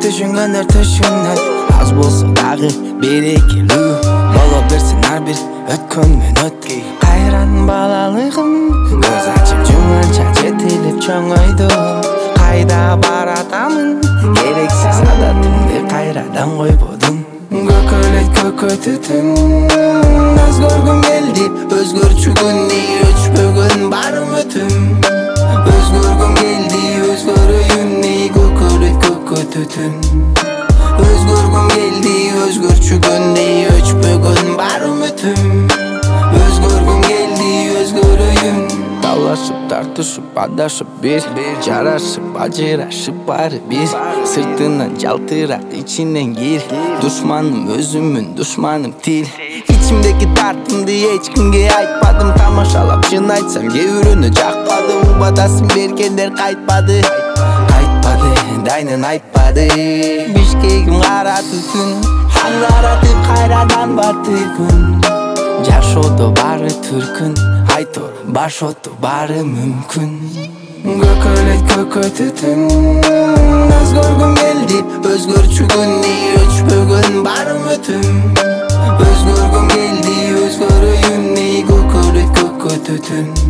түшүнгөндөр түшүнөт, аз болсо дагы берекелүү боло берсин ар бир өткөн мүнөт. Кайран балалыгым көз ачып жумганча жетилип чоңойдум. Кайда баратамын, керексиз адатымды кайрадан койбодум. Көкөлөйт көкөтүтүм, аз көргүм келди өзгөрчү күнни, өчпөгөн бар үмүтүм. Өзгөргүм келди өзгөрөйүнни, көкөлөйт көкөтүтүм. Өзгөргүм келди өзгөрчү күнни, өчпөгөн бар үмүтүм. Өзгөргүм келди өзгөрөйүн. Талашып тартышып адашып бир, жарашып ажырашып баары бир. Сыртынан жалтырат ичинен кир, душманым өзүмүн душманым тил. Ичимдеги тартымды эч кимге айтпадым, тамашалап чын айтсам кээ бирөөнө жакпады. Убадасын бергендер кайтпады, дайнын айтпады. Бишкегим кара түтүн, аңгаратып кайрадан барды күн. Жашоодо баары түркүн, айто башото баары мүмкүн. Көкөлөйт көкөтүтүм, аз көргүм келди өзгөрчү күнни, өчпөгөн бар үмүтүм. Өзгөргүм келди өзгөрөйүнни, көкөлөйт көкөтүтүм.